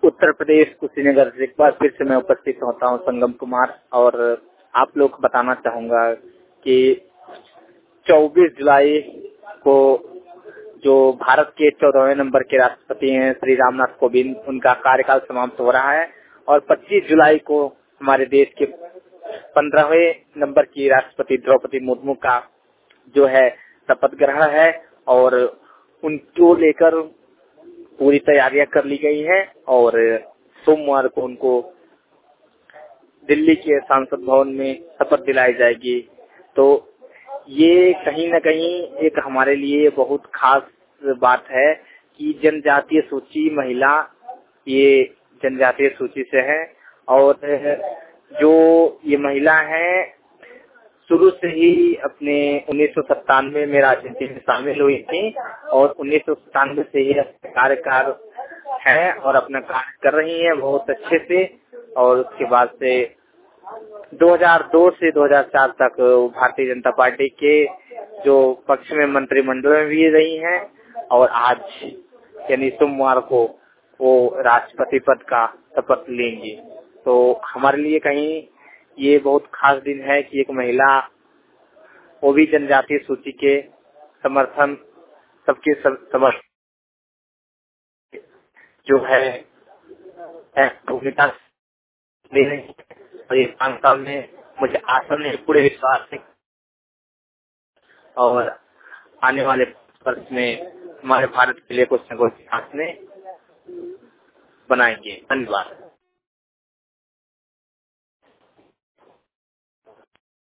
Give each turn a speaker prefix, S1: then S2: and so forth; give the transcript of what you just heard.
S1: उत्तर प्रदेश कुशीनगर से एक बार फिर से मैं उपस्थित होता हूँ संगम कुमार, और आप लोग को बताना चाहूँगा कि 24 जुलाई को जो भारत के 14वें नंबर के राष्ट्रपति हैं श्री रामनाथ कोविंद, उनका कार्यकाल समाप्त हो रहा है। और 25 जुलाई को हमारे देश के 15वें नंबर की राष्ट्रपति द्रौपदी मुर्मू का जो है शपथ ग्रहण है, और उनको लेकर पूरी तैयारियां कर ली गई हैं। और सोमवार को उनको दिल्ली के संसद भवन में शपथ दिलाई जाएगी। तो ये कहीं न कहीं एक हमारे लिए बहुत खास बात है कि जनजातीय सूची महिला ये जनजातीय सूची से है, और जो ये महिला है शुरू से ही अपने 1997 में राजनीति में शामिल हुई थी, और 1997 से ही कार्यकाल है और अपना कार्य कर रही हैं बहुत अच्छे से। और उसके बाद से 2002 से 2004 तक भारतीय जनता पार्टी के जो पक्ष में मंत्रिमंडल में भी रही हैं, और आज यानी सोमवार को वो राष्ट्रपति पद का शपथ लेंगी। तो हमारे लिए कहीं ये बहुत खास दिन है कि एक महिला, वो भी जनजातीय सूची के समर्थन सबके समर्थन जो है भूमिका दे रही है। और ये 5 साल में मुझे आशा नहीं, पूरे विश्वास से, और आने वाले वर्ष में हमारे भारत के लिए कुछ न कुछ खास बनाएंगे। धन्यवाद।